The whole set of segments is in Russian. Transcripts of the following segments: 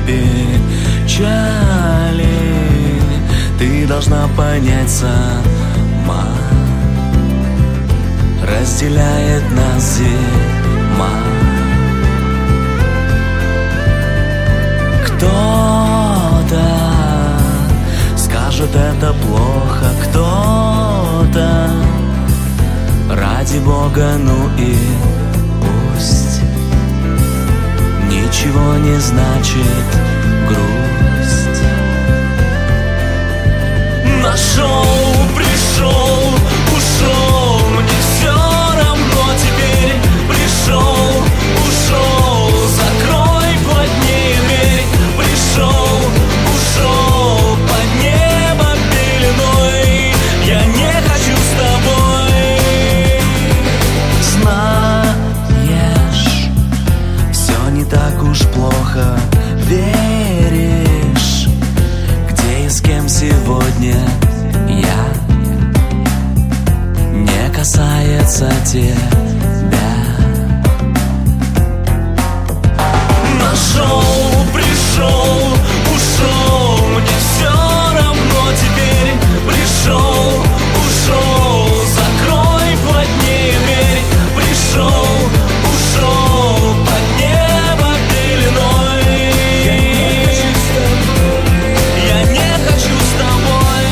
печали. Ты должна понять, сама разделяет нас зима. Кто-то скажет, это плохо, кто-то ради Бога, ну и пусть. Ничего не значит грусть. Нашел, пришел, ушел, мне все равно теперь. Пришел, ушел, закрой плотнее дверь. Пришел, ушел, под небо пеленой. Я не хочу с тобой. Знаешь, все не так уж плохо. Веришь, где и с кем сегодня я, не касается тебя. Нашел, пришел, ушел, мне все равно теперь. Пришел, ушел, закрой плотнее дверь. Пришел, ушел, под небо пеленой. Я не хочу с тобой.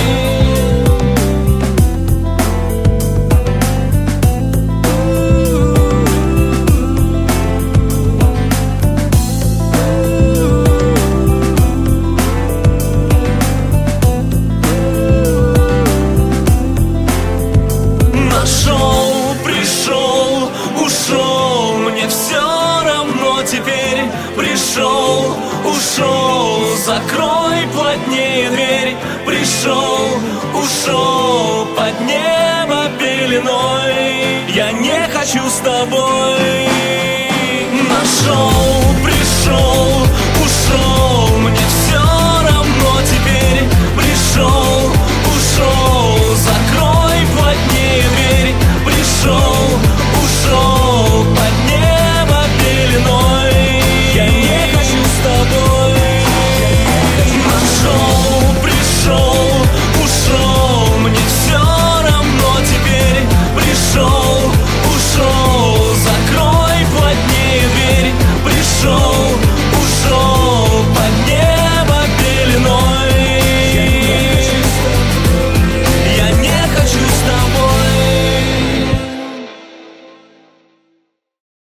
Нашел, пришел, ушел, мне все равно теперь. Пришел, ушел, закрой плотнее дверь. Пришел, ушел, под небо пеленой. Я не хочу с тобой.